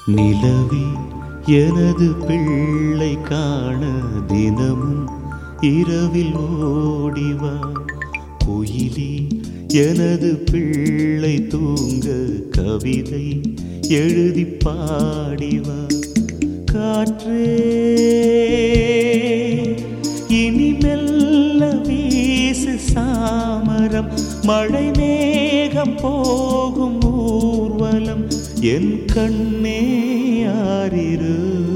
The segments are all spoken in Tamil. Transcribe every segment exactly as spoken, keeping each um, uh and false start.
நிலவே எனது பிள்ளை காண தினமும் இரவில் ஓடிவா. குயிலே எனது பிள்ளை தூங்க கவிதை எழுதி பாடிவா. காற்றே இனி மெல்ல வீசு சாமரம், மழை மேகம் போகும் ஊர்வலம், என் கண்ணே யாரிரு.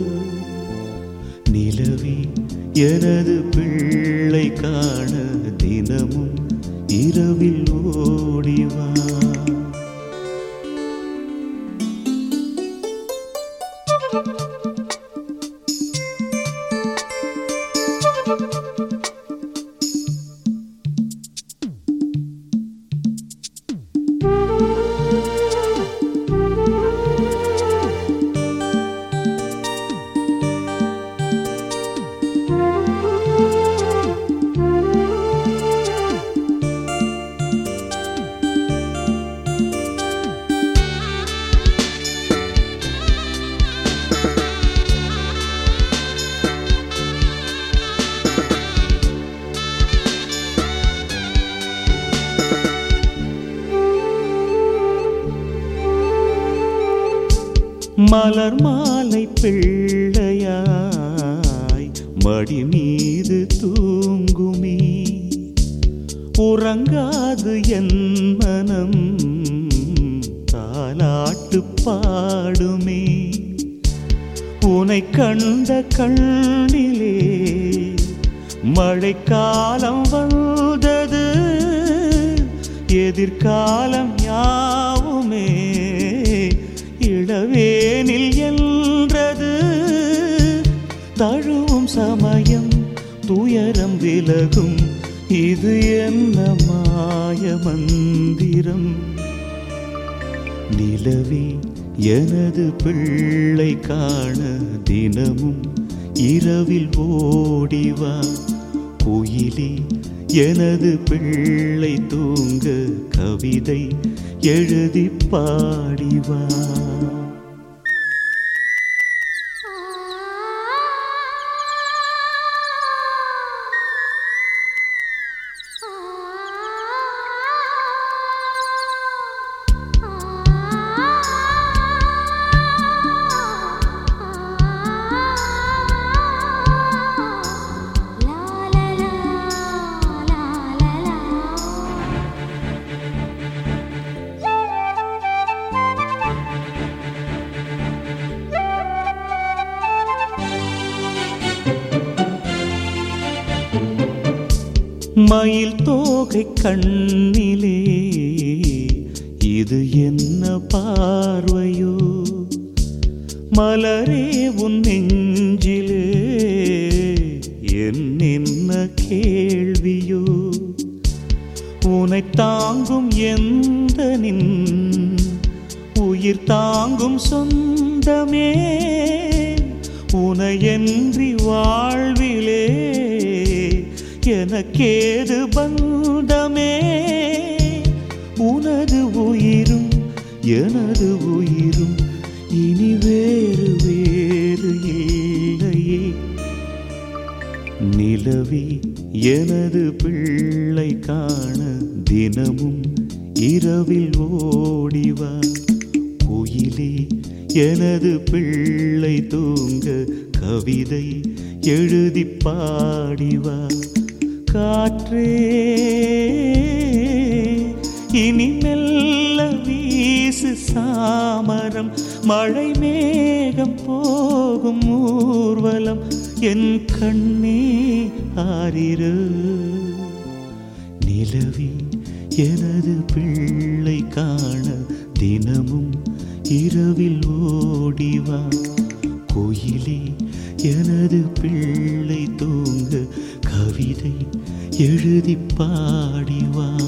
நிலவே எனது பிள்ளை காண தினமும் இரவில் ஓடிவா. மலர் மாலை பிள்ளையாய் மடி மீது தூங்குமே, உறங்காது என் மனம் தாலாட்டு பாடுமே. உனை கண்ட கண்ணிலே மழைக்காலம் வந்தது, எதிர்காலம் யாவுமே இளவேனில் என்றது. தழுவும் சமயம் துயரம் விலகும், இது என்ன மாய மந்திரம். நிலவே எனது பிள்ளை காண தினமும் இரவில் ஓடிவா. குயிலே எனது பிள்ளை தூங்க கவிதை எழுதி பாடிவா. மயில் தோகை கண்ணிலே இது என்ன பார்வையோ, மலரே உன் நெஞ்சிலே என்ன கேள்வியோ. உனை தாங்கும் எந்த நின் உயிர் தாங்கும் சொந்தமே, உனையன்றி வாழ்விலே எனக்கேது பந்தமே. உனது உயிரும் எனது உயிரும் இனி வேறு வேறு இல்லையே. நிலவே எனது பிள்ளை காண தினமும் இரவில் ஓடிவா. குயிலே எனது பிள்ளை தூங்க கவிதை எழுதி பாடிவா. காற்றே இனி மெல்ல வீசு சாமரம், மழை மேகம் போகும் ஊர்வலம், என் கண்ணே ஆரிரு. நிலவே எனது பிள்ளை காண தினமும் இரவில் ஓடிவா. குயிலே எனது பிள்ளை தூங்க கவிதை எழுதி பாடிவா.